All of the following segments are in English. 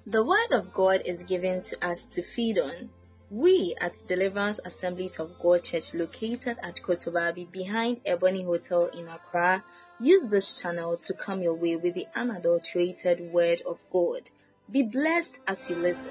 The Word of God is given to us to feed on. We at Deliverance Assemblies of God Church, located at Kotobabi behind Ebony Hotel in Accra, use this channel to come your way with the unadulterated Word of God. Be blessed as you listen.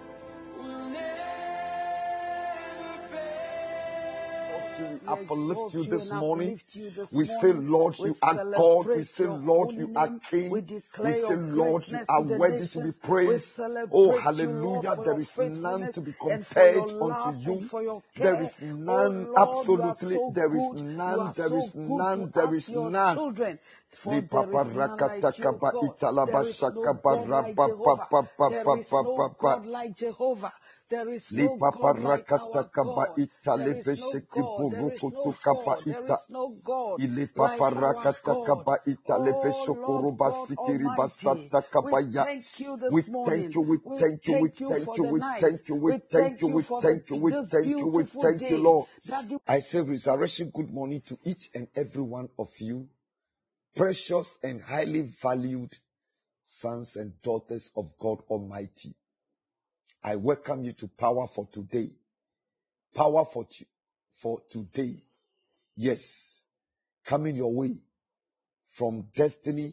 We uplift you this morning. We say, Lord, you are God. We say, Lord, you are King. We say, Lord, you are worthy to be praised. Oh, hallelujah. There is none to be compared unto you. There is none, absolutely. There is none, there is none, there is none. For there is none like you, God. There is no God like Jehovah. There is no God like Jehovah. There is no God like our God. There is no God. There is no God. There is no God like our God. Oh, Lord God Almighty, we thank you this morning. We thank you for the night. We thank you for this beautiful day. Lord. I say resurrection good morning to each and every one of you, precious and highly valued sons and daughters of God Almighty. I welcome you to Power for Today. Power for Today. Yes. Coming your way from Destiny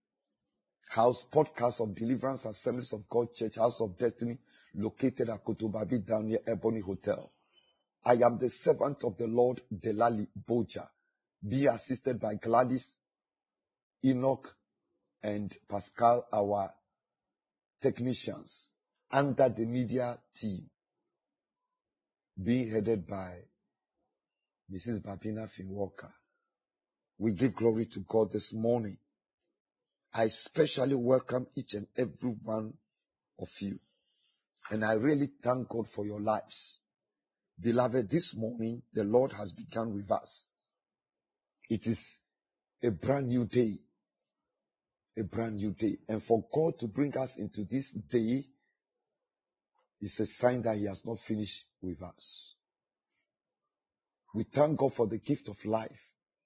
House Podcast of Deliverance Assemblies of God Church, House of Destiny, located at Kotobabi down near Ebony Hotel. I am the servant of the Lord, Delali Boja. Be assisted by Gladys, Enoch, and Pascal, our technicians, under the media team, being headed by Mrs. Babina Finwalker. We give glory to God this morning. I especially welcome each and every one of you. And I really thank God for your lives. Beloved, this morning, the Lord has begun with us. It is a brand new day. A brand new day. And for God to bring us into this day is a sign that He has not finished with us. We thank God for the gift of life.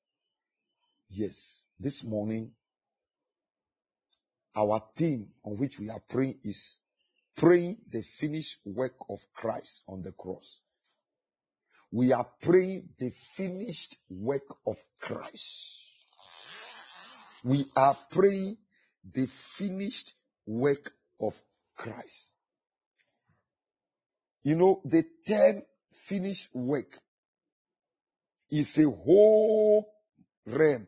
Yes, this morning, our theme on which we are praying is praying the finished work of Christ on the cross. We are praying the finished work of Christ. We are praying the finished work of Christ. You know, the term finished work is a whole realm.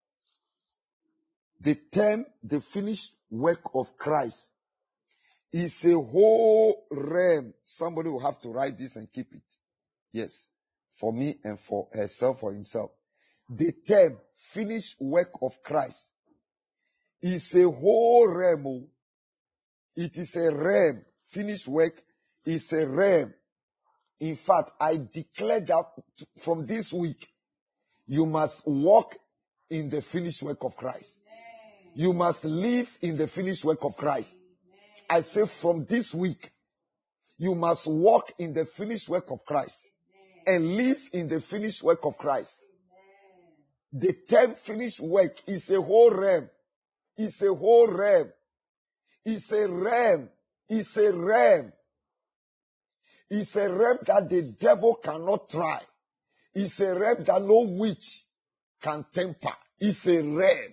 The term, the finished work of Christ, is a whole realm. Somebody will have to write this and keep it. Yes, for me and for herself or himself. The term, finished work of Christ, is a whole realm. It is a realm. Finished work is a realm. In fact, I declare that from this week, you must walk in the finished work of Christ. You must live in the finished work of Christ. I say from this week, you must walk in the finished work of Christ and live in the finished work of Christ. The term finished work is a whole realm. It's a whole realm. It's a realm. It's a realm. It's a realm that the devil cannot try. It's a realm that no witch can temper. It's a realm.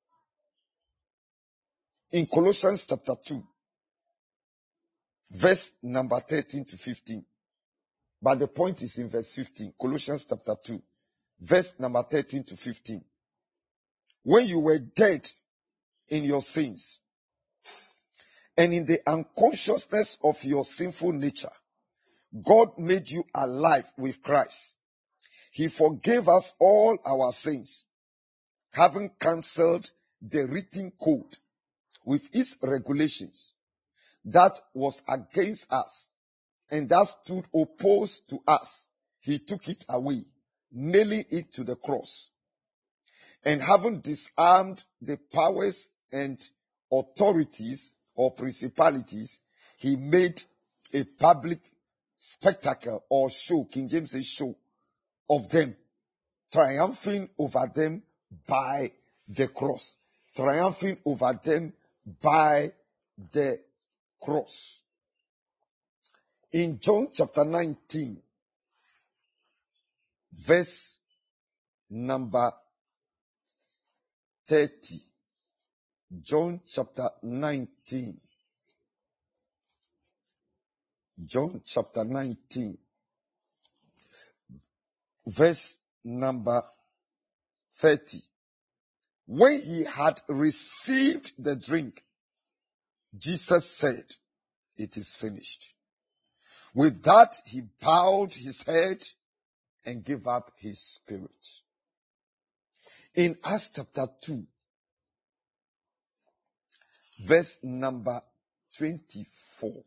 In Colossians chapter 2, verse number 13 to 15. But the point is in verse 15. Colossians chapter 2, verse number 13 to 15. When you were dead in your sins and in the unconsciousness of your sinful nature, God made you alive with Christ. He forgave us all our sins, having cancelled the written code with its regulations that was against us and that stood opposed to us. He took it away, nailing it to the cross. And having disarmed the powers and authorities or principalities, he made a public spectacle or show, King James says show, of them, triumphing over them by the cross. Triumphing over them by the cross. In John chapter 19, verse number 30. John chapter 19. John chapter 19, verse number 30. When he had received the drink, Jesus said, "It is finished." With that, he bowed his head and gave up his spirit. In Acts chapter 2, verse number 24.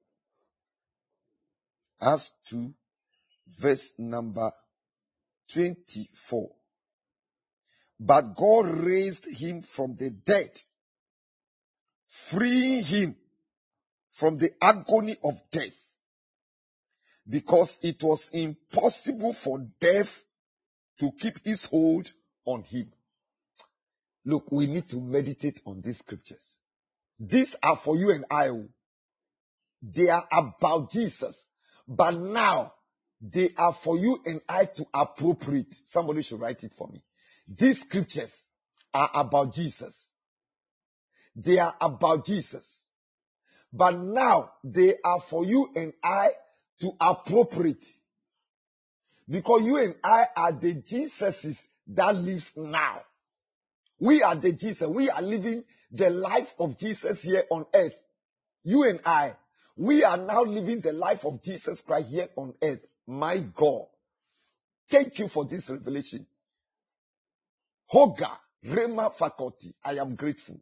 Acts 2, verse number 24. But God raised him from the dead, freeing him from the agony of death, because it was impossible for death to keep its hold on him. Look, we need to meditate on these scriptures. These are for you and I. They are about Jesus. But now, they are for you and I to appropriate. Somebody should write it for me. These scriptures are about Jesus. They are about Jesus. But now, they are for you and I to appropriate. Because you and I are the Jesuses that lives now. We are the Jesus. We are living the life of Jesus here on earth. You and I, we are now living the life of Jesus Christ here on earth. My God. Thank you for this revelation. Hoga, Rhema faculty, I am grateful.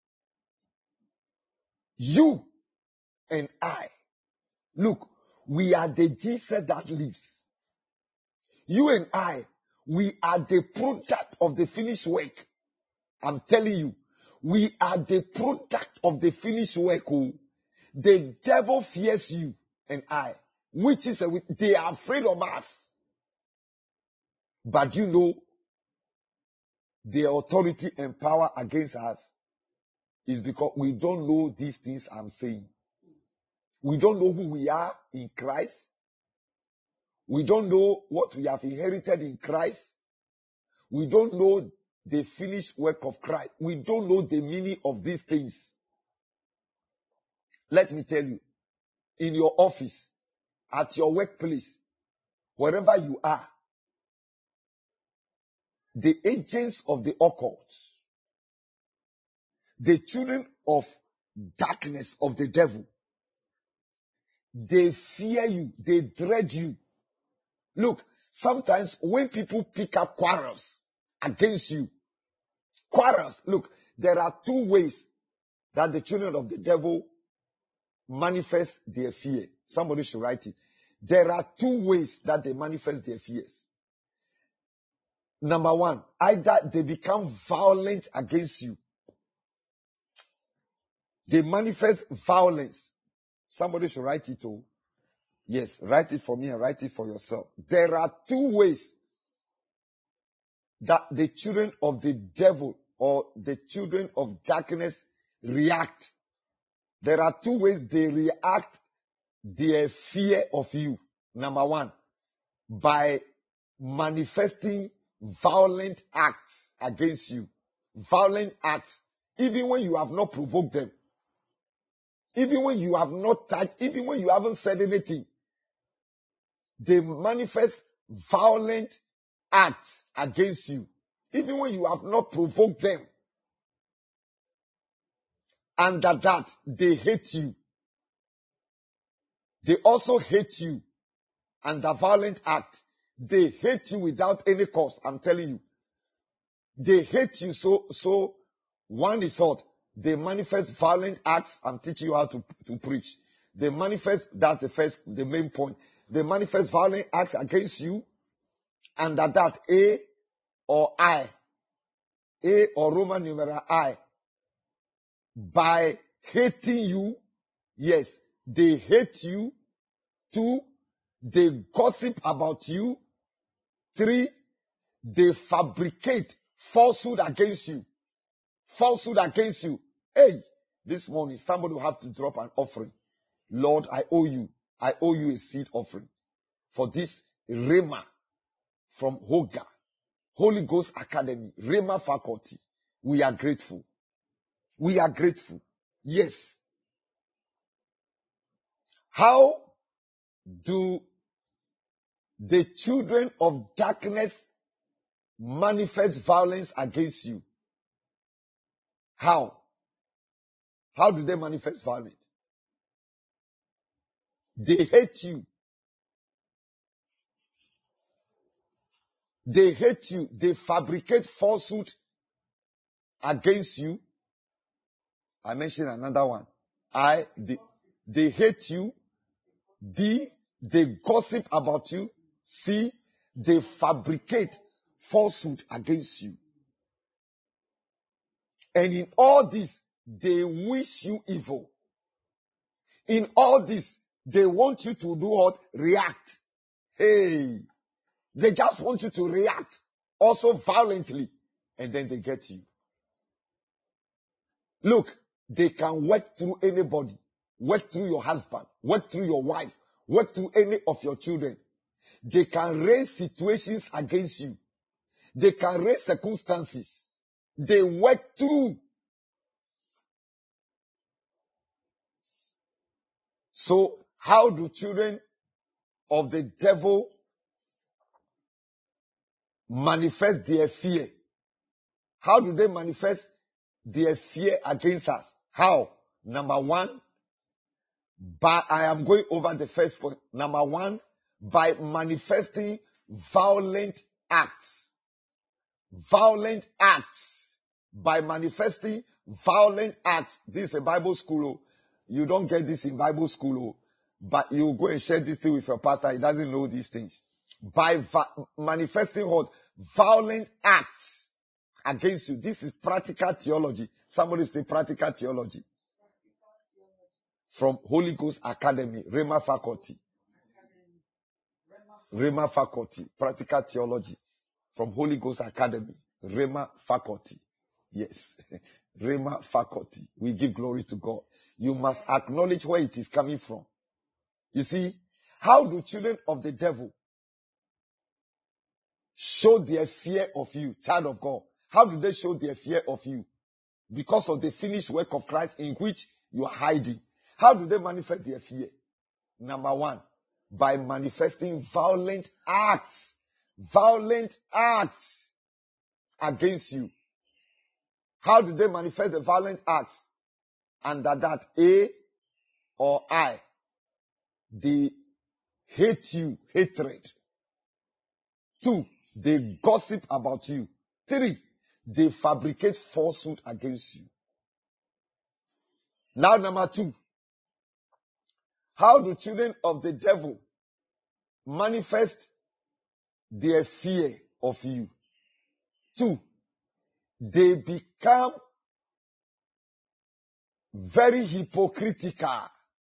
You and I, look, we are the Jesus that lives. You and I, we are the product of the finished work. I'm telling you, we are the product of the finished work. Oh. The devil fears you and I, which is, they are afraid of us. But you know, the authority and power against us is because we don't know these things I'm saying. We don't know who we are in Christ. We don't know what we have inherited in Christ. We don't know the finished work of Christ. We don't know the meaning of these things. Let me tell you, in your office, at your workplace, wherever you are, the agents of the occult, the children of darkness of the devil, they fear you, they dread you. Look, sometimes when people pick up quarrels against you, look, there are two ways that the children of the devil manifest their fear. Somebody should write it. There are two ways that they manifest their fears. Number one, either they become violent against you. They manifest violence. Somebody should write it too. Yes, write it for me and write it for yourself. There are two ways that the children of the devil or the children of darkness react. There are two ways they react their fear of you. Number one, by manifesting violent acts against you. Violent acts, even when you have not provoked them. Even when you have not touched, even when you haven't said anything. They manifest violent acts against you. Even when you have not provoked them. And that they hate you. They also hate you. And the violent act, they hate you without any cause. I'm telling you. They hate you so one is what? They manifest violent acts. I'm teaching you how to preach. They manifest, that's the main point. They manifest violent acts against you. And that A or Roman numeral I, by hating you, yes, they hate you. 2, they gossip about you. 3, they fabricate falsehood against you. Falsehood against you. Hey, This morning, somebody will have to drop an offering. Lord, I owe you a seed offering for this Rhema from Hoga, Holy Ghost Academy, Rhema faculty. We are grateful. We are grateful. Yes. How do the children of darkness manifest violence against you? How? How do they manifest violence? They hate you. They hate you. They fabricate falsehood against you. I mentioned another one. They hate you. B, they gossip about you. C, they fabricate falsehood against you. And in all this, they wish you evil. In all this, they want you to do what? React. Hey, they just want you to react, also violently, and then they get you. Look, they can work through anybody, work through your husband, work through your wife, work through any of your children. They can raise situations against you. They can raise circumstances. They work through. So, how do children of the devil manifest their fear? How do they manifest their fear against us? How? Number one, I am going over the first point. Number one, by manifesting violent acts. Violent acts. By manifesting violent acts. This is a Bible school. You don't get this in Bible school. But you go and share this thing with your pastor. He doesn't know these things. By manifesting what? Violent acts against you. This is practical theology. Somebody say practical theology. From Holy Ghost Academy, Rhema faculty. Rhema faculty, practical theology. From Holy Ghost Academy, Rhema faculty. Yes, Rhema faculty. We give glory to God. You must acknowledge where it is coming from. You see, how do children of the devil show their fear of you, child of God? How do they show their fear of you? Because of the finished work of Christ in which you are hiding. How do they manifest their fear? Number one, by manifesting violent acts. Violent acts against you. How do they manifest the violent acts? Under that, A or I, they hate you, hatred. 2, they gossip about you. 3, they fabricate falsehood against you. Now, number 2, how do children of the devil manifest their fear of you? 2, they become very hypocritical.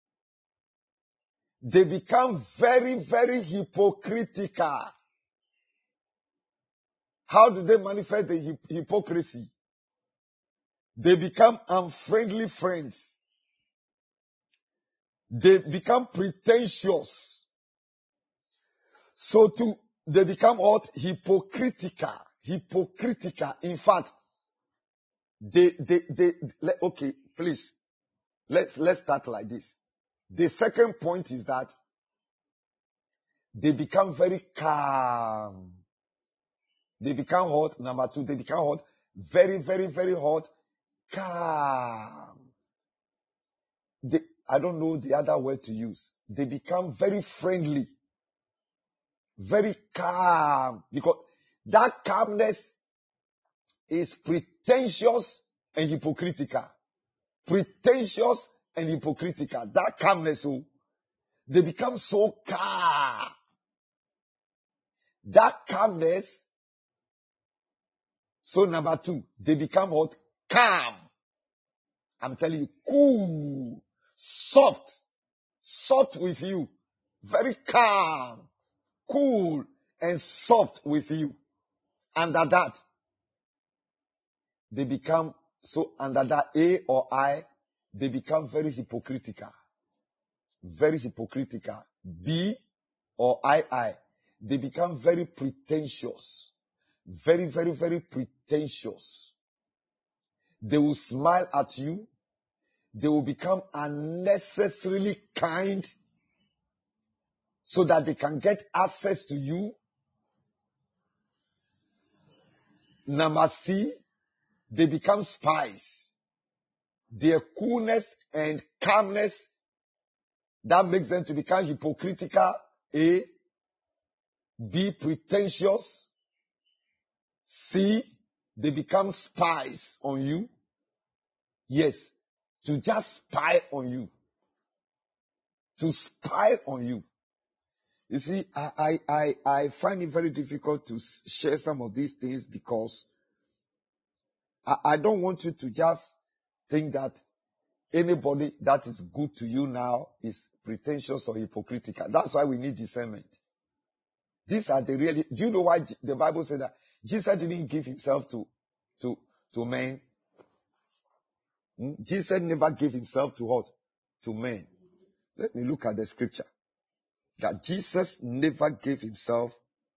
They become very, very hypocritical. How do they manifest the hypocrisy? They become unfriendly friends. They become pretentious. So too, they become what? Hypocritical. Hypocritical. In fact, okay, please. Let's start like this. The second point is that they become very calm. They become hot. Number 2, they become hot. Very, very, very hot. Calm. I don't know the other word to use. They become very friendly. Very calm. Because that calmness is pretentious and hypocritical. Pretentious and hypocritical. That calmness, they become so calm. That calmness. So number 2, they become what? Calm. I'm telling you, cool, soft with you, very calm, cool and soft with you. Under that, they become, so under that A or I, they become very hypocritical. Very hypocritical. B or II, they become very pretentious. Very, very, very pretentious. They will smile at you. They will become unnecessarily kind so that they can get access to you. Number C, they become spies. Their coolness and calmness, that makes them to become hypocritical. A. B. Pretentious. C. They become spies on you. Yes. To just spy on you. To spy on you. You see, I find it very difficult to share some of these things because I don't want you to just think that anybody that is good to you now is pretentious or hypocritical. That's why we need discernment. These are the really. Do you know why the Bible said that Jesus didn't give himself to men? Jesus never gave himself to what? To men. Let me look at the scripture. That Jesus never gave himself.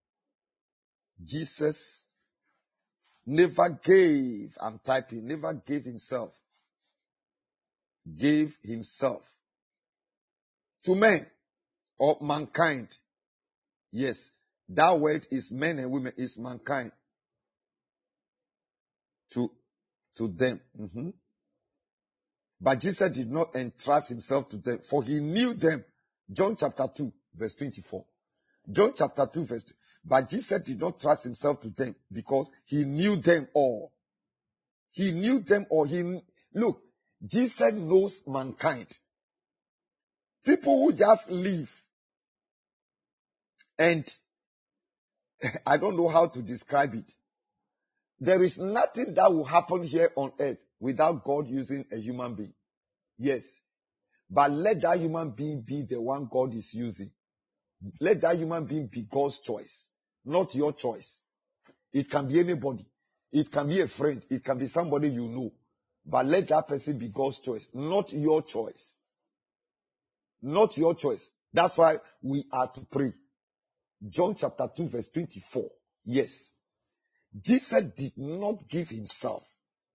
Jesus never gave. I'm typing. Never gave himself. Gave himself to men or mankind. Yes, that word is men and women, is mankind. To them. But Jesus did not entrust himself to them, for he knew them. John chapter 2, verse 24. John chapter 2, verse 2. But Jesus did not trust himself to them because he knew them all. He knew them all. Look, Jesus knows mankind. People who just live and I don't know how to describe it. There is nothing that will happen here on earth without God using a human being. Yes. But let that human being be the one God is using. Let that human being be God's choice, not your choice. It can be anybody. It can be a friend. It can be somebody you know. But let that person be God's choice, not your choice. Not your choice. That's why we are to pray. John chapter 2 verse 24. Yes. Jesus did not give himself.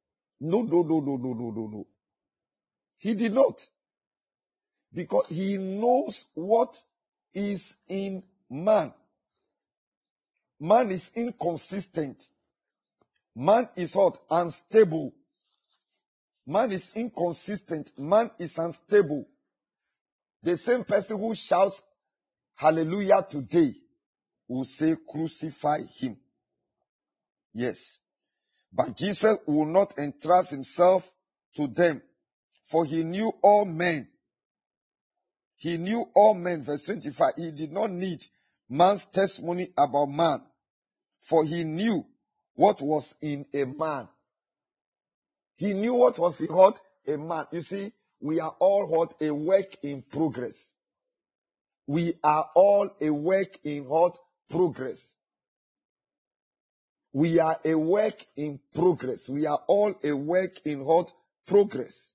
No. He did not. Because he knows what is in man. Man is inconsistent. Man is what? Unstable. Man is inconsistent. Man is unstable. The same person who shouts hallelujah today will say crucify him. Yes. But Jesus will not entrust himself to them, for he knew all men. He knew all men, verse 25. He did not need man's testimony about man, for he knew what was in a man. He knew what was in what? A man. You see, we are all what? A work in progress. We are all a work in what? Progress. We are a work in progress. We are all a work in what? Progress.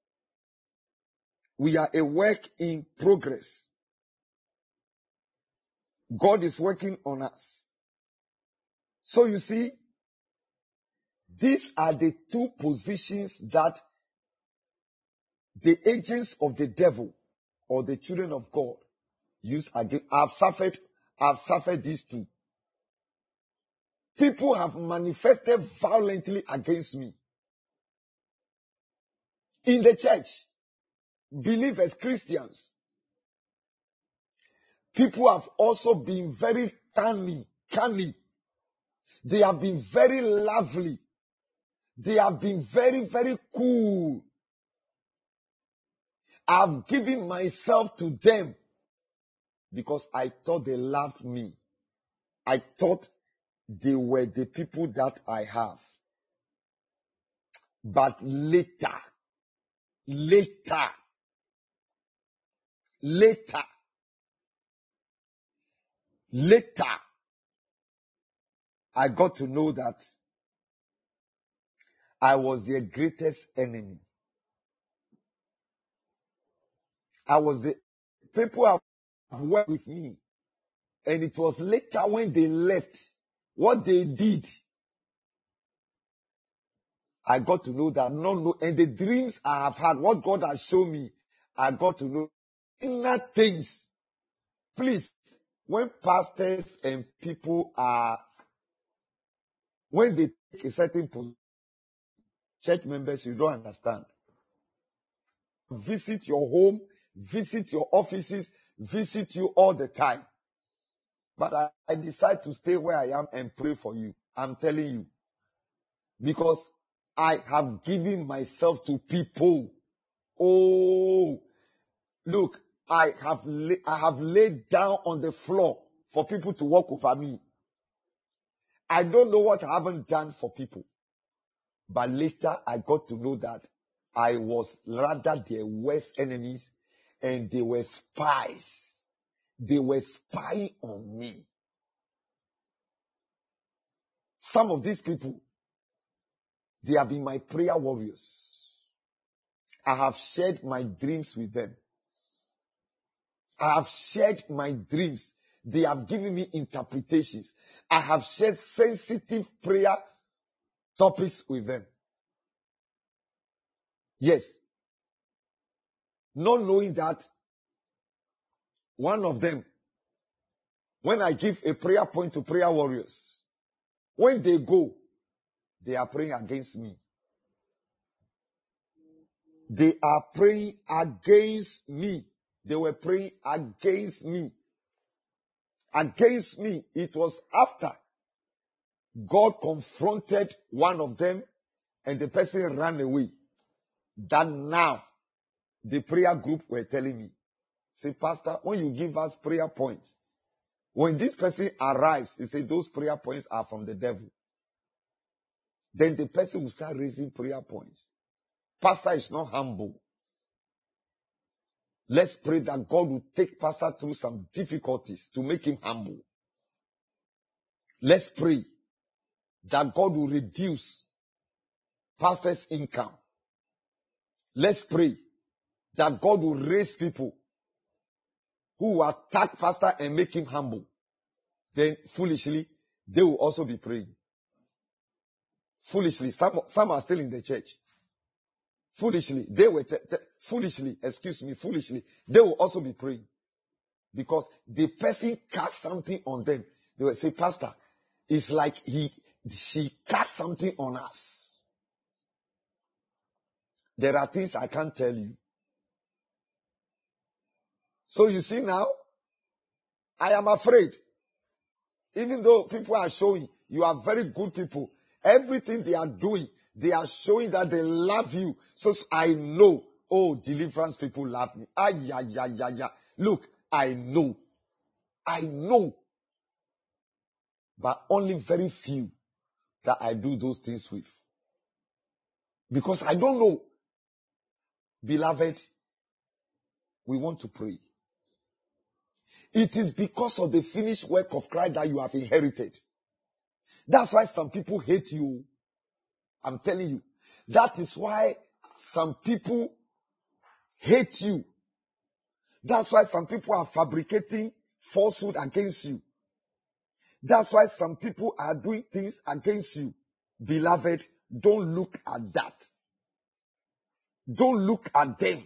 We are a work in progress. God is working on us. So you see, these are the two positions that the agents of the devil or the children of God use against. I've suffered these two. People have manifested violently against me. In the church, believers, Christians, people have also been very canny. They have been very lovely. They have been very, very cool. I've given myself to them because I thought they loved me. I thought they were the people that I have. But later, I got to know that I was their greatest enemy. People have worked with me. And it was later when they left, what they did, I got to know that and the dreams I have had, what God has shown me, I got to know inner things. Please, when pastors and people when they take a certain position, church members, you don't understand. Visit your home, visit your offices, visit you all the time. But I decide to stay where I am and pray for you. I'm telling you. Because I have given myself to people. Oh, look, I have laid down on the floor for people to walk over me. I don't know what I haven't done for people. But later I got to know that I was rather their worst enemies and they were spies. They were spying on me. Some of these people, they have been my prayer warriors. I have shared my dreams with them. I have shared my dreams. They have given me interpretations. I have shared sensitive prayer topics with them. Yes. Not knowing that one of them, when I give a prayer point to prayer warriors, when they go, they are praying against me. They are praying against me. They were praying against me. Against me. It was after God confronted one of them and the person ran away. That now the prayer group were telling me, say, Pastor, when you give us prayer points, when this person arrives, they say those prayer points are from the devil. Then the person will start raising prayer points. Pastor is not humble. Let's pray that God will take Pastor through some difficulties to make him humble. Let's pray that God will reduce Pastor's income. Let's pray that God will raise people who will attack Pastor and make him humble. Then foolishly, they will also be praying. Foolishly, some are still in the church. Foolishly, they will also be praying. Because the person cast something on them. They will say, Pastor, it's like she cast something on us. There are things I can't tell you. So you see now, I am afraid. Even though people are showing you are very good people, everything they are doing, they are showing that they love you. So I know, deliverance people love me. Look, I know. But only very few that I do those things with. Because I don't know. Beloved, we want to pray. It is because of the finished work of Christ that you have inherited. That's why some people hate you. I'm telling you. That is why some people hate you. That's why some people are fabricating falsehood against you. That's why some people are doing things against you. Beloved, don't look at that. Don't look at them.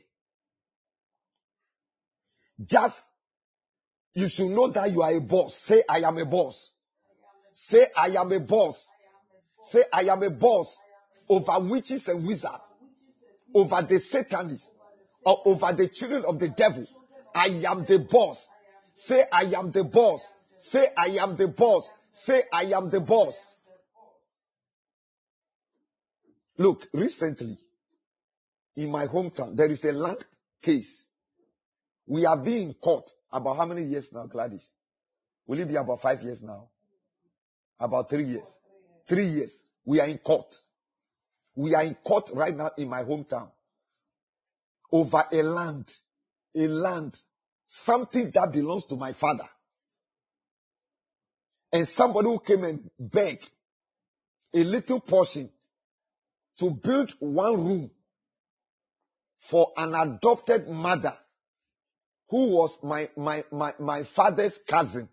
Just, you should know that you are a boss. Say, I am a boss. Say, I am a boss. Say, I am a boss over witches and wizards, over the Satanists, or over the children of the devil. I am the boss. Say, I am the boss. Say, I am the boss. Say, I am the boss. Look, recently, in my hometown, there is a land case. We are being caught. About how many years now, Gladys? Will it be about 5 years now? About 3 years. 3 years. We are in court. We are in court right now in my hometown. Over a land. A land. Something that belongs to my father. And somebody who came and begged a little portion to build one room for an adopted mother who was my father's cousin,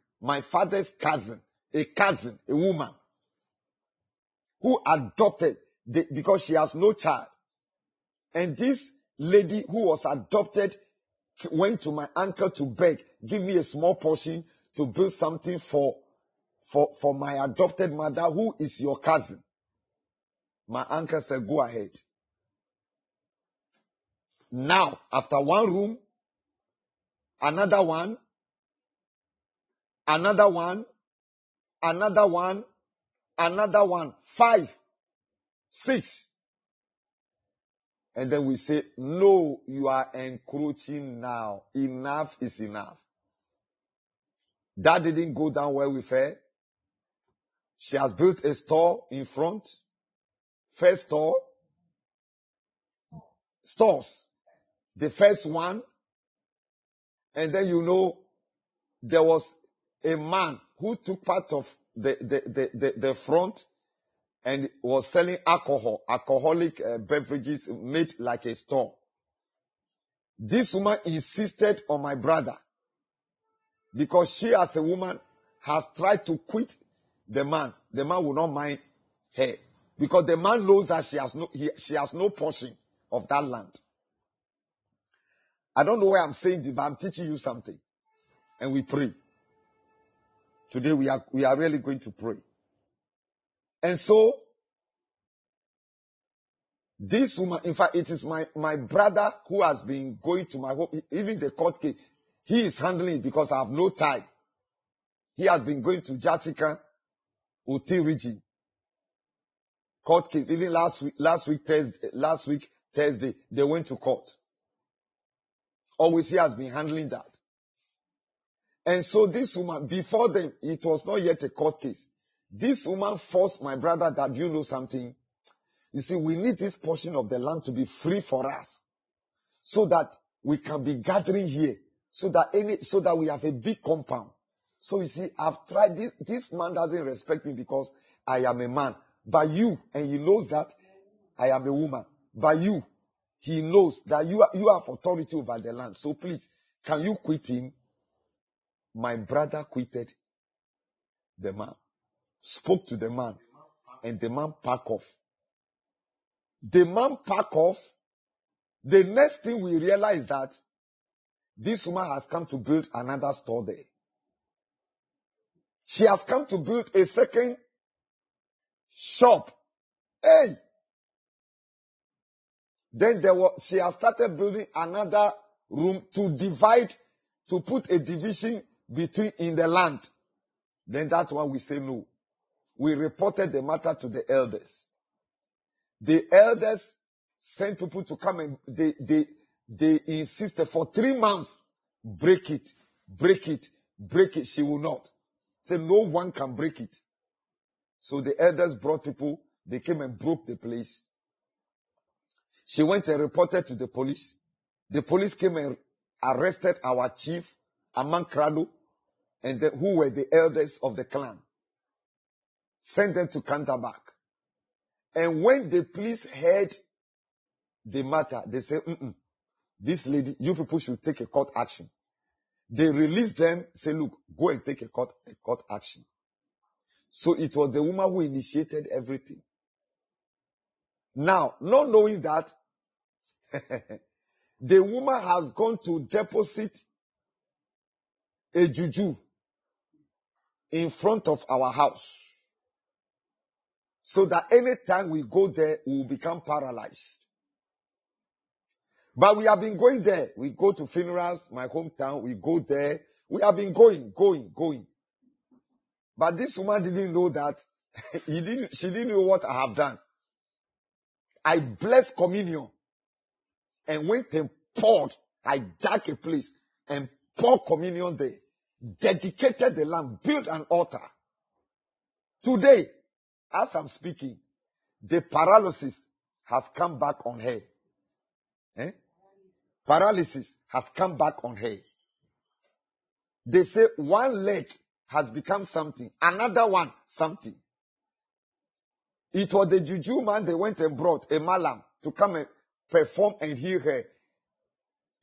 a woman who adopted because she has no child. And this lady who was adopted went to my uncle to beg, give me a small portion to build something for my adopted mother, who is your cousin. My uncle said, go ahead. Now, after one room, another one, 5, 6. And then we say, no, you are encroaching now. Enough is enough. That didn't go down well with her. She has built a store in front. First store. Stores. The first one. And then there was a man who took part of the front and was selling alcoholic beverages made like a store. This woman insisted on my brother because she, as a woman, has tried to quit the man. The man will not mind her because the man knows that she has no portion of that land. I don't know why I'm saying this, but I'm teaching you something. And we pray. Today we are really going to pray. And so, this woman, in fact, it is my brother who has been going to my home, even the court case. He is handling it because I have no time. He has been going to Jessica, Oti region. Court case. Even last week Thursday, they went to court. Always he has been handling that. And so this woman, before them, it was not yet a court case. This woman forced my brother that, you know something? You see, we need this portion of the land to be free for us so that we can be gathering here, so that we have a big compound. So you see, I've tried this. This man doesn't respect me because I am a man. But you, and he knows that I am a woman. But you, he knows that you have authority over the land. So please, can you quit him? My brother quitted the man, spoke to the man, and the man packed off. The man packed off. The next thing we realize that this woman has come to build another store there. She has come to build a second shop. Hey! Then she has started building another room to divide, to put a division in the land. Then that's why we say no. We reported the matter to the elders. The elders sent people to come and they insisted for 3 months, break it. She will not. Say no one can break it. So the elders brought people, they came and broke the place. She went and reported to the police. The police came and arrested our chief, Amankrado, and who were the elders of the clan. Sent them to Canterbury. And when the police heard the matter, they said, this lady, you people should take a court action. They released them, say, look, go and take a court action. So it was the woman who initiated everything. Now, not knowing that, the woman has gone to deposit a juju in front of our house. So that anytime we go there, we will become paralyzed. But we have been going there. We go to funerals, my hometown, we go there. We have been going. But this woman didn't know that. She didn't know what I have done. I blessed communion and went and poured. I dug a place and poured communion there. Dedicated the land, built an altar. Today, as I'm speaking, the paralysis has come back on her. Paralysis has come back on her. They say one leg has become something, another one something. It was the juju man they went and brought, a malam, to come and perform and heal her.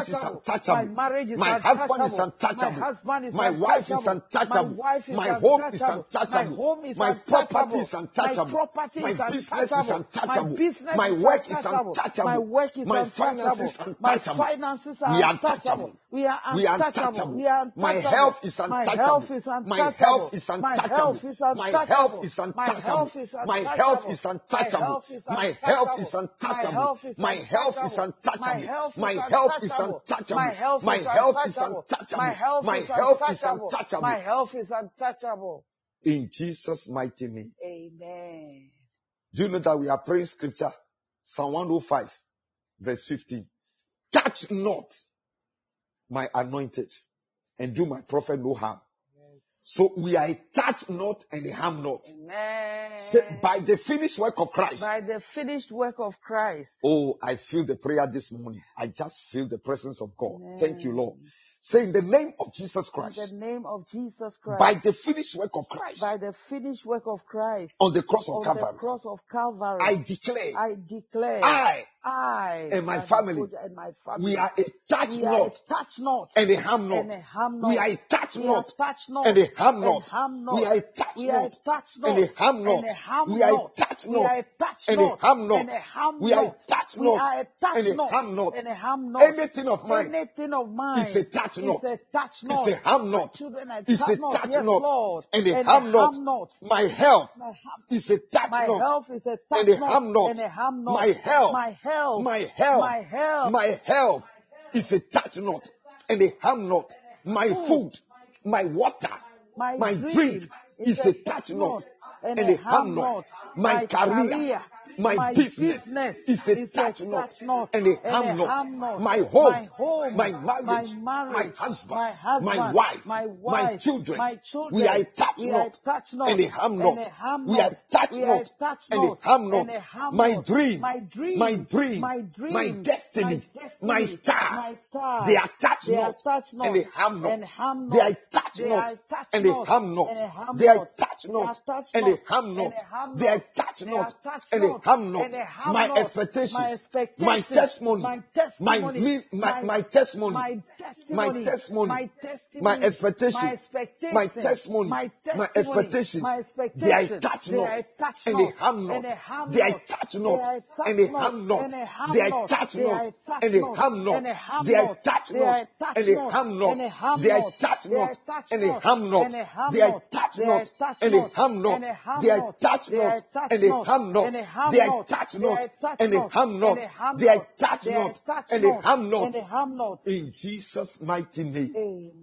marriage is untouchable. untouchable. My marriage is My husband is untouchable. untouchable. My husband is My wife is untouchable. untouchable. My wife is My home is untouchable. My untouchable. home is My property untouchable. is My untouchable. property My is business is untouchable. My untouchable. business My is work is untouchable. My untouchable. work is My finances untouchable. is My untouchable. finances We are are untouchable. untouchable. We are We are untouchable. untouchable. We are My untouchable. health is My untouchable. health is My untouchable. health is My untouchable. health is My health untouchable. is My untouchable. health is My health untouchable. is My untouchable. health is My health is untouchable. untouchable. My health is untouchable. My untouchable. health My is health is untouchable. untouchable. My health My is health is untouchable. untouchable. My health My is health is untouchable. untouchable. My health is untouchable. In Jesus' mighty name. Amen. Do you know that we are praying scripture? Psalm 105, verse 15. Touch not my anointed and do my prophet no harm. So we are a touch not and a harm not. Amen. Say, by the finished work of Christ. By the finished work of Christ. Oh, I feel the prayer this morning. I just feel the presence of God. Amen. Thank you, Lord. Say in the name of Jesus Christ. In the name of Jesus Christ. By the finished work of Christ. By the finished work of Christ. On the cross of Calvary. On the cross of Calvary. I declare. I and my family. We are a touch not and a harm not. We are a touch not and a harm not. We are a touch not and a harm not. We are a touch not and a harm not. We are a touch not and a harm not. Anything of mine is a touch not. It's a harm not. It's a touch not and a harm not. My health is a touch not and a harm not. My health is a touch not and a harm not. My food, my water, my drink is a touch not and a harm not. My career, my business is a touch not and a harm not. My home, my marriage, my husband, my wife, my children, we are a touch not and a harm not. We are a touch not and a harm not. My dream, my destiny, my star, they are touch not and a harm not. They are touch not and a harm not. They are touch not and a harm not. They are touch not and a harm not. My expectations, my testimony, my testimony, my expectation, my testimony, my expectation. They are touch not and a harm not. They are touch not and a harm not. They are touch not and a harm not. They are touch not and a harm not. They are touch not and a harm not. They are touch not and a harm not. They are touch not and a harm not. They are touch not and a harm not. They are touch not and a harm not. In Jesus' mighty name.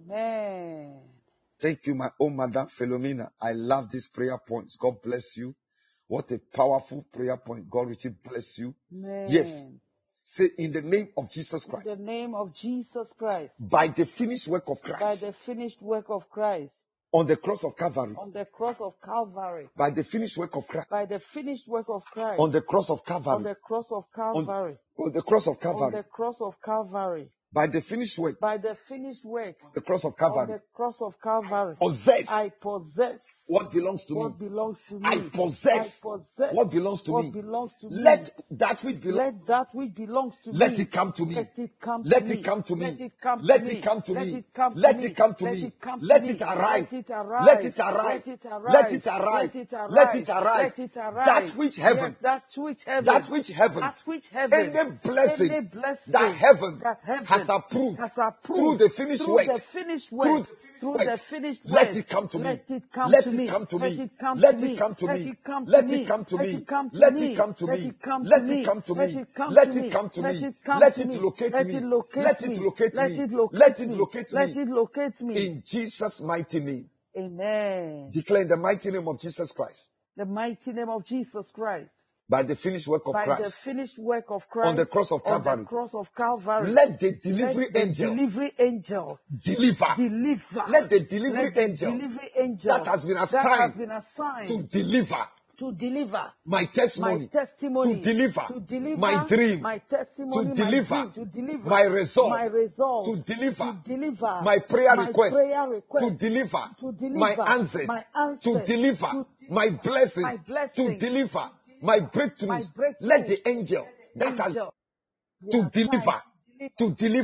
Amen. Thank you, my own Madam Philomena. I love these prayer points. God bless you. What a powerful prayer point. God richly bless you. Amen. Yes. Say in the name of Jesus Christ. In the name of Jesus Christ. By the finished work of Christ. By the finished work of Christ. On the cross of Calvary. On the cross of Calvary. By the finished work of Christ. By the finished work of Christ. On the cross of Calvary. On the cross of Calvary. On the cross of Calvary. On the cross of Calvary. By the finished work. By the finished work. The cross of Calvary. On the cross of Calvary. Possess. I possess. What belongs to me. What belongs to me. I possess. What belongs to me. What belongs to me. Let that which belongs. Let that which belongs to me. Let it come to me. Let it come to me. Let it come to me. Let it come to Let me. it come to me. Let it come to Let me. it come to Let me. it come to Let me. it arrive. Let it arrive. Let it arrive. Let it arrive. Let it arrive. Let it arrive. Let it arrive. Let it arrive. That which heaven. Yes, that which heaven. That which heaven. That which heaven. Any blessing. Any blessing that heaven has approved. Through the finished work. The finished work. Through the finished work. Let it come to me. Let it come Let to it me. come to me. Let it come to Let me. it come to Let me. it come to Let me. it come to Let me. it come to Let me. it come to Let me. it come to Let me. it come to Let me. it come Let to me. it come to Let me. it come Let to it me. locate Let me. it locate Let it me. locate Let me. it locate Let it me. locate Let me. it locate me. In Jesus' mighty name. Amen. Declare in the mighty name of Jesus Christ. The mighty name of Jesus Christ. By the finished work of By Christ. the finished work of Christ. On the cross of Calvary. On the cross of Calvary. Let the delivery angel. Delivery angel. Deliver. Let the delivery angel. That has been assigned. To deliver. To deliver my testimony, to deliver my dream, my testimony, to deliver my result, to deliver my prayer request, to deliver my answers, to deliver my blessings, to deliver my breakthroughs. Let the angel that has to deliver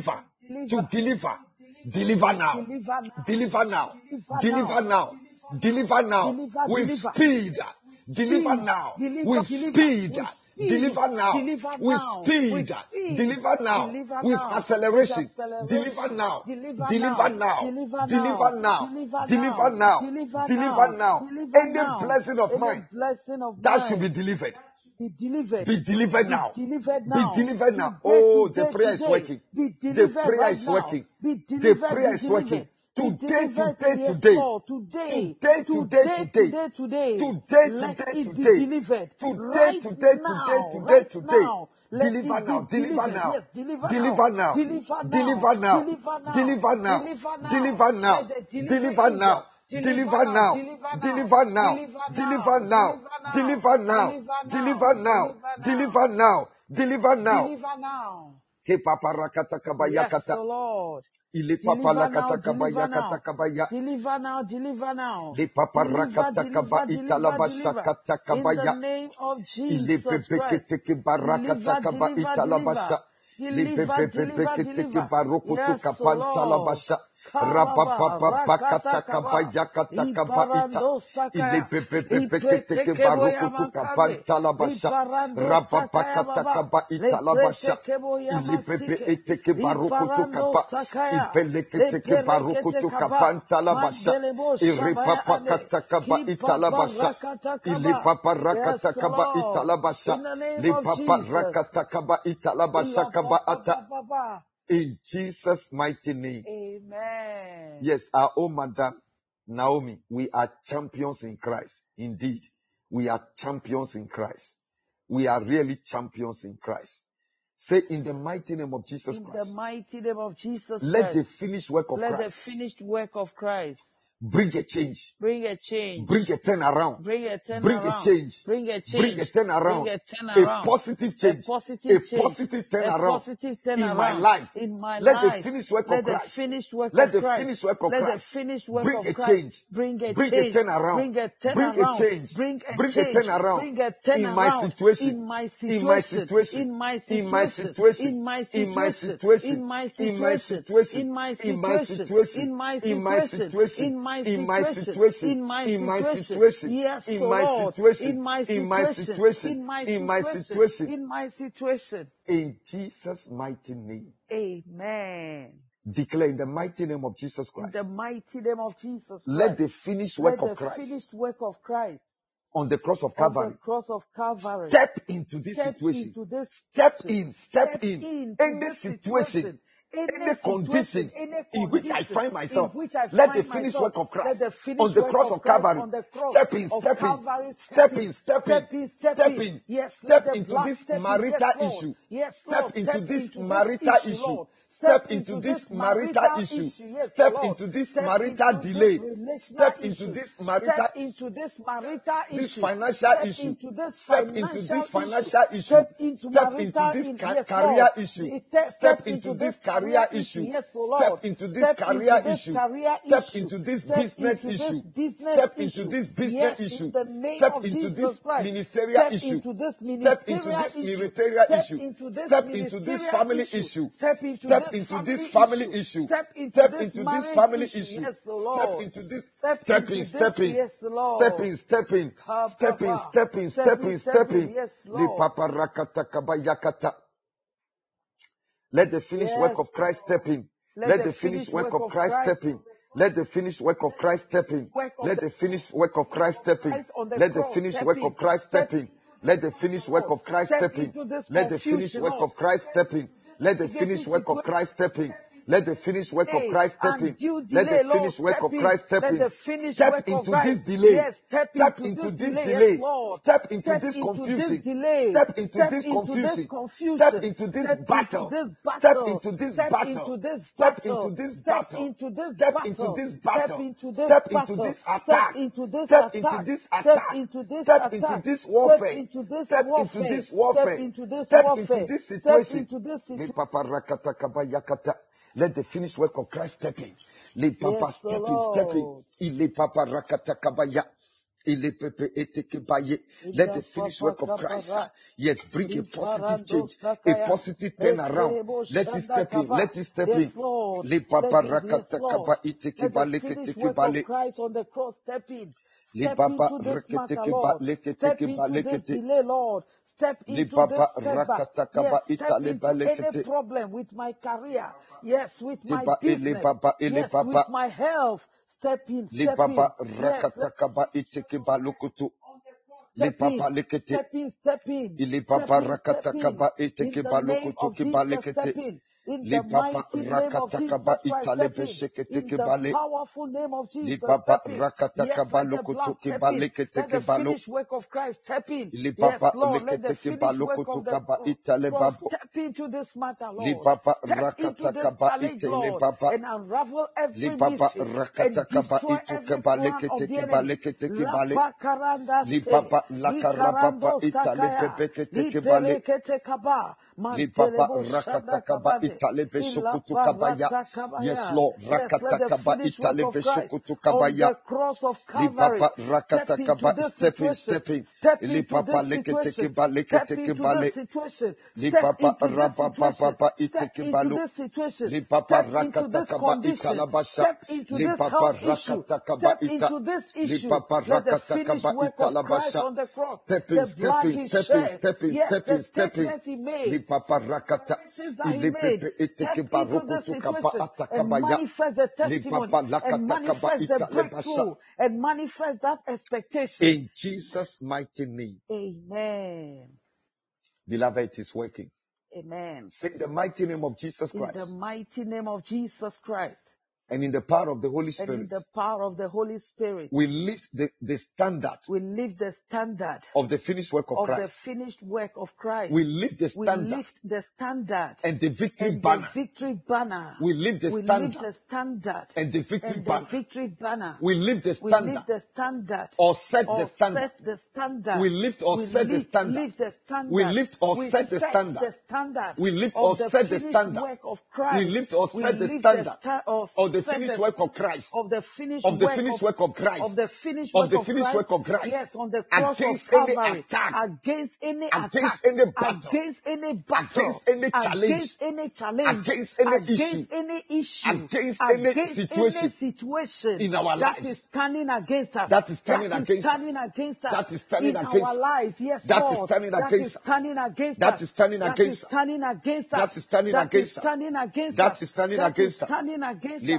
to deliver. Deliver now. Deliver now. Deliver now. Deliver now. With speed. Deliver now. With speed. Deliver now. With speed. Deliver now. With acceleration. Deliver now. Deliver now. Deliver now. Deliver now. Deliver now. Any blessing of mine that should be delivered. Be delivered. Be delivered now. Be delivered Be now. delivered now. Today, Oh, today, the prayer is today. working. Be The delivered prayer right is now. working. Be The delivered, prayer be is working. delivered. Be Today, delivered, today, yes, today. Lord. Today, Today, today. today. Let Today, it be today. delivered. Today, Right today, now. today, Right today. now. Let Deliver it be now. Deliver delivered. now. Yes, deliver Deliver now. now. Deliver now. Deliver now. Deliver now. Deliver now. Deliver now. Deliver now. Let the Deliver now. Deliver now. Deliver now. Deliver now. Deliver now. Deliver now. Deliver now. Deliver now. Deliver now. Ke paparakata Yes, kabayakata. O Lord. Ile Deliver papalakata now, deliver kabayakata now. kabaya. Deliver now, deliver now. Le paparakata kaba italabashakata In the kabaya. name of Ile Jesus Christ. bebekete ke barakata kaba Deliver, italabasha. Le deliver, deliver, bebekete ke deliver. barokoto Yes, O kapantalabasha. Rabababakata kabayakata kaba ita. Ile bebekete ke barokoto kapantalabasha. Rababakata kaba italabasha. Ile bebekete ke barokoto kapa. Ibelekete ke barokoto kapantalabasha. Iripapakata kaba italabasha. Ile paparakata Yes, kaba Lord. italabasha. In the name Le of Jesus. paparakata kaba italabasha kaba ata. In Jesus' mighty name. Amen. Yes, our own Madam Naomi, we are champions in Christ. Indeed, we are champions in Christ. We are really champions in Christ. Say, in the mighty name of Jesus In the Christ, mighty name of Jesus let the Christ. finished work of Let the Christ finished work of Christ bring a change, bring a change. bring a turnaround, Bring a bring a turnaround. change, Bring a bring a change. turnaround, Bring a a turnaround. positive A change, positive a change. positive A turnaround positive in my turnaround. life. In my Let the life. finished work Let of the Christ, finished work let of the Christ. finished work of Let the Christ finished work bring of a Christ change, bring a bring a change. turnaround, Bring a bring a turnaround. change, Bring a bring a change. turnaround Bring a in my turnaround. situation, In my in my situation. situation, In my in my situation. situation, In my in my situation. situation, In my in my situation. situation, In my in my situation. situation, In my in my situation. situation, In my in my situation. situation, In my in my situation. situation, Yes, in O my Lord. situation, In my in my situation. situation, In my in my situation. situation, In my situation. in Jesus' mighty name. Amen. Declare in the mighty name of Jesus In Christ. the mighty name of Jesus Christ. Let the finished work Let of the Christ finished work of Christ on the cross of on the Calvary cross of Calvary step into this step situation. into this Step situation. in, step in. into Any this situation, any condition in which I find myself, in which I let the find finished myself. work of Let Christ the on finished the work cross of of Christ Calvary on the cross step in, of step in, Calvary step in, step in, step in, step in, yes, let step the into blood this step in. marital Yes, Lord. issue. Yes, Lord. Step into this into marital this issue. Lord. Step into this marital issue. Yes, Step Lord. into this Step marital into delay. this relational Step into issue. this marital, Step into this marital this issue. financial Step issue. into this Step into financial this issue. financial issue. Step into Step into marital this yes, career Lord. issue. Step Step into this career issue. Yes, oh Step Lord. into this Step career into this issue. career Step issue. into this Step business into issue. this business Step into issue. this business Yes, issue. in the name Step of into Jesus this Christ. ministerial Step issue. into this Step into ministerial this issue. ministerial Step issue. into this Step into this ministerial family issue. issue. Step into Step this into this family family issue. Step into Step this into this marriage family issue. issue. Yes, oh Step Lord. into this. Step Step into in, this. step in. Yes, Lord. Step in, step in. Step in, step in, step in, step in. Yes, Le Lord. papa rakata kabayakata. Let the finished work Yes. of Christ step in. Let the finished work of Christ step in. Let the finished work of Christ step in. Let the finished work of Christ step in. Let the finished work of Christ step in. Let the finished work of Christ step in. Let the finished work of Christ step in. Let the finished work of Christ step in. Let the finished work of Christ step in. Let the finished work of Christ step in. Step into this delay. Step into this delay. Step into this confusion. Step into this confusion. Step into this battle. Step into this battle. Step into this battle. Step into this battle. Step into this attack. Step into this attack. Step into this warfare. Step into this warfare. Step into this situation. Let the finished work of Christ step in. Le papa step in, step in. Le papa rakata kabaya. Let the finished work of Christ, yes, bring a positive change, a positive turnaround. Let it step in. Let it step in. Yes, Lord. Let the finished work of Christ on the cross step in. Step into this matter, Lord. Step into this delay, Lord. Step into this setback. Yes, step into any problem with my career. Yes, with my business. Yes, with my health. Step in, step in. Yes, step in, step in, step in. In the name of Jesus, step in. In the mighty name of Jesus Christ, step in. In the powerful name of Jesus, step in. Yes, let the blood step in. Let the finished work of Christ step in. Yes, Lord, let the finished work of the cross step into this matter, Lord. Step into this challenge, Lord, and unravel every mystery and destroy every plan of the enemy. Yes, Lord. Yes, let the finished work of Christ on the cross of Calvary step into this situation. Step into this situation. Step into this situation. Step into this situation. Step into this situation. Step into this condition. Step into this health issue. Step into this issue. Let the finished work of Christ on the cross, the blood he shed, yes, the statements he made, the promises that he made, step into this situation and manifest the testimony and manifest the breakthrough and manifest that expectation. In Jesus' mighty name. Amen. Beloved, it is working. Amen. Say the mighty name of Jesus Christ. In the mighty name of Jesus Christ. And in the power of the Holy Spirit. And in the power of the Holy Spirit. We lift the standard. We lift the standard. Of the finished work of Christ. Of the finished work of Christ. We lift the standard. We lift the standard. And the victory banner. The victory banner. We lift the standard. We lift the standard. And the victory banner. The victory banner. We lift the standard. We lift the standard. Or set the standard. Set the standard. We lift or set the standard. Lift the standard. We lift or set the standard. We lift or set the standard. We lift or set the standard. Of the finished work of Christ. Of the finished work of Christ. Of the finished work of Christ. Yes, on the cross of Calvary. Against any attack. Against any battle. Against any battle. Against any challenge. Against any challenge. Against any issue. Against any situation in our lives. That is standing against us. That is standing against us. That is standing in against our lives. Yes, that Lord. Is standing that against is standing against that us. Is standing that against is standing against us. That is standing that against is standing against that us. Is standing that against is standing against us.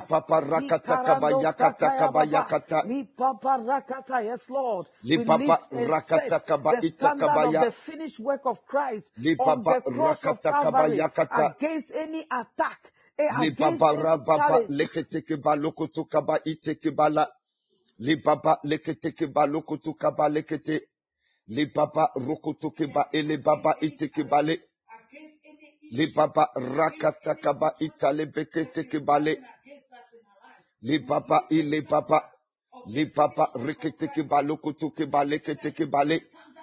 Yes, Lord. We lift and set the standard of the finished work of Christ on the cross of Calvary against any attack. Against any challenge. Libaba lekete ba lokutu kaba lekete. Libaba rokutu ba ele baba iteke bale. Libaba rakata kaba itale bekete kebale. Libaba ile baba. Libaba rekete ba lokutu kebale kete kebale.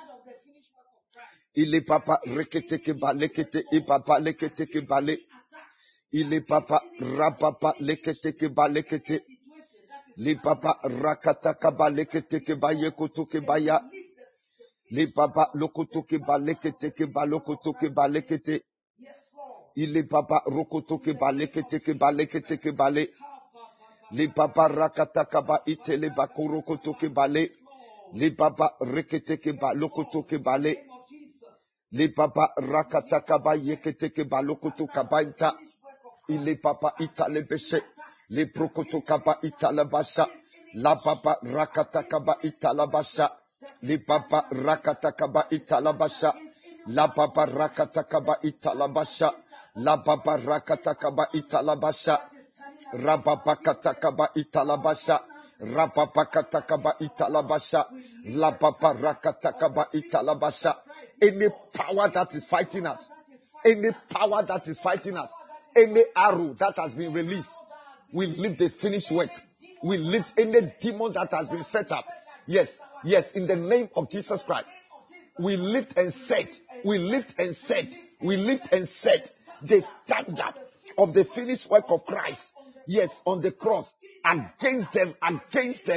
Ile baba rekete kebale kete ibaba lekete kebale. Ile baba rababa lekete kebale kete. Li baba rakata kaba lekete keba yekutu keba ya. Li baba lokutu keba lekete keba lokutu keba lekete. Ili baba rokutu keba lekete keba lekete keba le. Li baba rakata kaba itele bakurukutu keba le. Li baba rekete keba lokutu keba le. Li baba rakata kaba yekete keba lokutu kaba ita. Ili baba itale beshe. Le prokoto kaba italabasha, la baba rakata kaba italabasha, le baba rakata kaba italabasha, la baba rakata kaba italabasha, la baba rakata kaba italabasha, rababa kata kaba italabasha, rababa kata kaba italabasha, la baba rakata kaba italabasha. Any power that is fighting us, any power that is fighting us, any arrow that has been released. We lift the finished work. We lift any demon that has been set up. Yes, in the name of Jesus Christ. We lift and set. We lift and set. We lift and set the standard of the finished work of Christ. Yes, on the cross. Against them.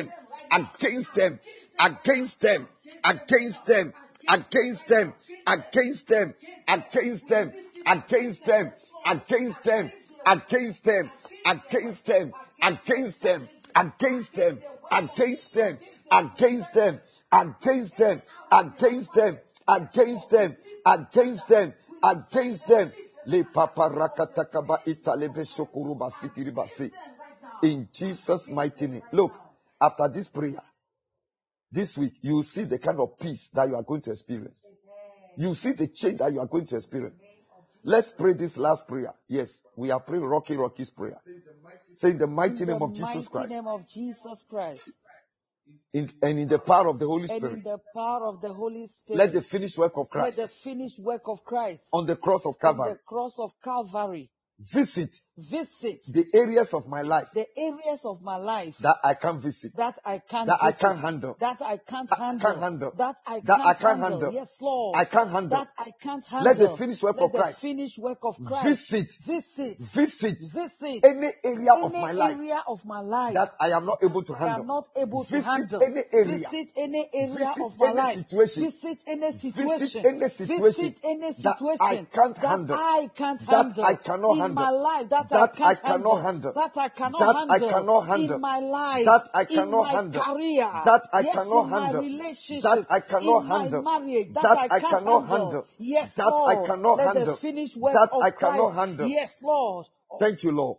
against them, against them, against them, against them, against them, against them, against them, against them, against them, against them, against them, against them, against them, against them, against them, against them, against them, against them, against them. Le papa rakatakaba italebe shokuruba sikiribasi. In Jesus' mighty name. Look, after this prayer, this week, you will see the kind of peace that you are going to experience. You will see the change that you are going to experience. Let's pray this last prayer. Yes, we are praying Rocky's prayer. Say in the mighty name of Jesus Christ. In the mighty name of Jesus Christ. And in the power of the Holy Spirit. And in the power of the Holy Spirit. Let the finished work of Christ. Let the finished work of Christ. On the cross of Calvary. On the cross of Calvary. Visit the areas of my life. The areas of my life that I can't visit. That I can't that visit. I can't handle. That I can't handle. That I can't handle. Yes, Lord. I can't handle. That I can't handle. Let the finished work of Christ. Finished work of Christ. Visit any area of my life that I am not able to handle. Visit any area of my life. Visit any situation that I can't handle. That I cannot handle. In my life, that I cannot handle. That I cannot handle. In my life, that I cannot in my handle. Career, that I yes, cannot in handle. My relationship, that I cannot in handle. My marriage, that I cannot handle. Yes, that Lord. I cannot Let handle. The finished work that of I cannot Christ. handle. Yes, Lord. Thank you, Lord.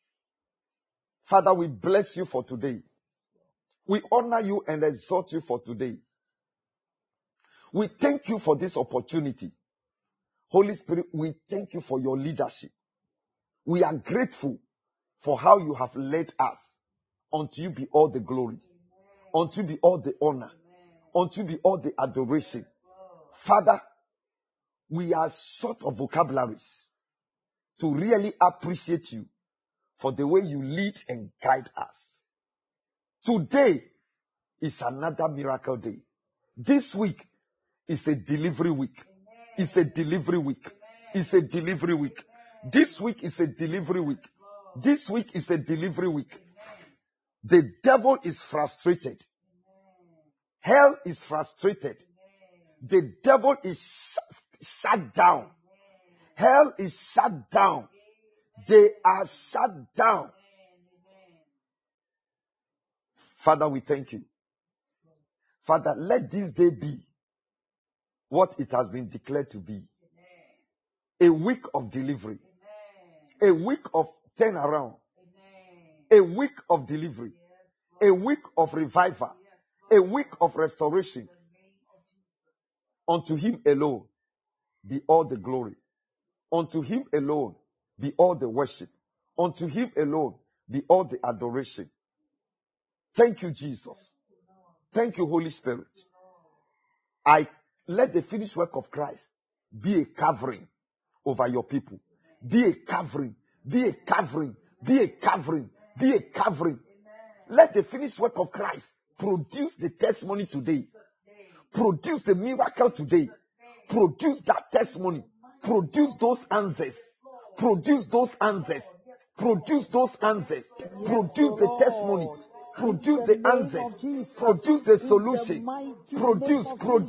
Father, we bless you for today. We honor you and exalt you for today. We thank you for this opportunity. Holy Spirit, we thank you for your leadership. We are grateful for how you have led us. Unto you be all the glory. Unto you be all the honor. Unto you be all the adoration. Father, we are short of vocabularies to really appreciate you for the way you lead and guide us. Today is another miracle day. This week is a delivery week. It's a delivery week. It's a delivery week. This week is a delivery week. This week is a delivery week. The devil is frustrated. Hell is frustrated. The devil is shut down. Hell is shut down. They are shut down. Father, we thank you. Father, let this day be what it has been declared to be. A week of delivery. A week of turnaround. A week of delivery. A week of revival. A week of restoration. Unto him alone be all the glory. Unto him alone be all the worship. Unto him alone be all the adoration. Thank you, Jesus. Thank you, Holy Spirit. I let the finished work of Christ be a covering over your people. Be a covering. Be a covering. Be a covering. Be a covering. Let the finished work of Christ produce the testimony today. Produce the miracle today. Produce that testimony. Produce those answers. Produce those answers. Produce those answers. Produce the testimony. Produce the answers. Produce the solution. Produce.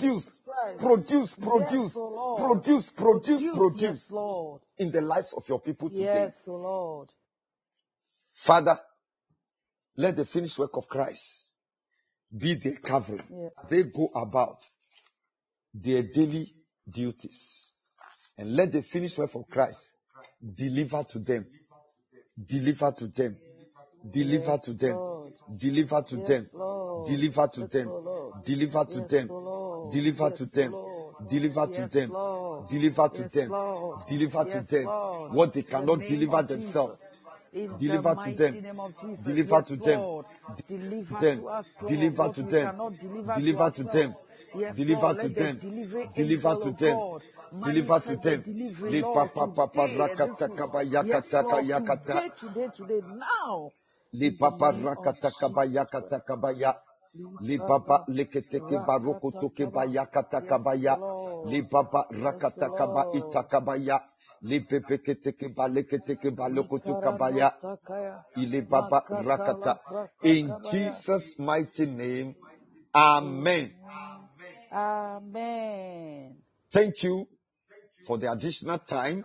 In the lives of your people today. Yes, Lord. Father, let the finished work of Christ be their covering. Yeah. They go about their daily duties. And let the finished work of Christ deliver to them. Deliver to them. Deliver to them. Deliver to them. Deliver to them. Deliver to them. Deliver to them. Deliver to them. Deliver to them. Deliver to them. What they cannot deliver themselves. Deliver to them. Deliver to them. Deliver to them. Deliver to them. Deliver to them. Deliver to them. Deliver to them. Le papa papa rakata kabayakata kayakata. Today now. Le papa rakata kabayakata kabaya. Le papa leketeke baroko toke bayakata kabaya. Le papa rakata kaba itakabaya. Lipepeketeke baleketeke balokoto kabaya. Ilebaba rakata. In Jesus' mighty name, amen. Amen. Thank you for the additional time.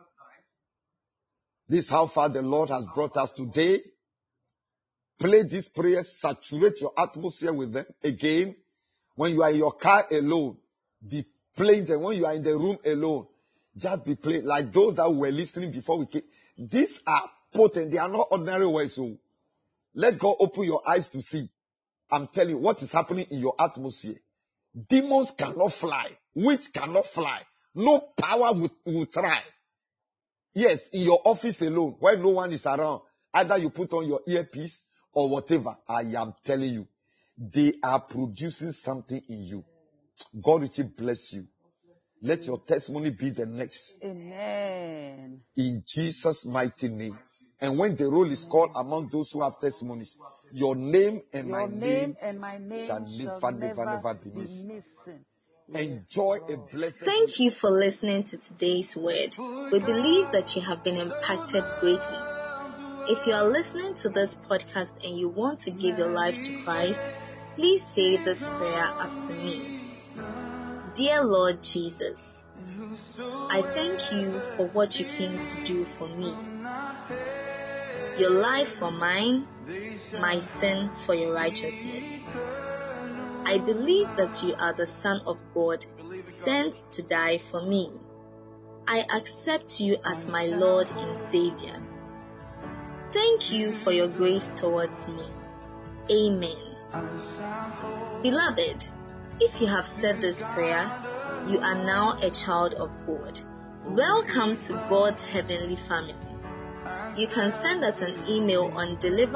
This is how far the Lord has brought us today. Play these prayers, saturate your atmosphere with them. Again, when you are in your car alone, be playing them. When you are in the room alone, just be playing. Like those that were listening before we came. These are potent. They are not ordinary words. So let God open your eyes to see. I'm telling you what is happening in your atmosphere. Demons cannot fly. Witch cannot fly. No power will try. Yes, in your office alone, when no one is around, either you put on your earpiece or whatever, I am telling you, they are producing something in you. God will bless you. Let your testimony be the next. Amen. In Jesus' mighty name. And when the roll is called among those who have testimonies, your name and my name shall never be missing. Enjoy a blessed. Thank you for listening to today's word. We believe that you have been impacted greatly. If you are listening to this podcast and you want to give your life to Christ, please say this prayer after me. Dear Lord Jesus, I thank you for what you came to do for me. Your life for mine, my sin for your righteousness. I believe that you are the Son of God, sent to die for me. I accept you as my Lord and Savior. Thank you for your grace towards me. Amen. Beloved, if you have said this prayer, you are now a child of God. Welcome to God's heavenly family. You can send us an email on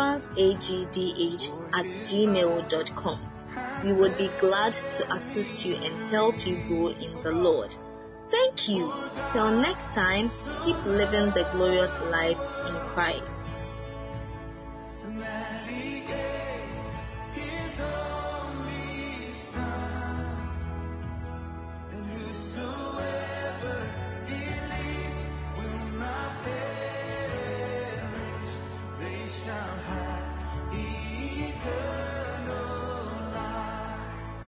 deliveranceagdh@gmail.com. We would be glad to assist you and help you grow in the Lord. Thank you. Till next time, keep living the glorious life in Christ.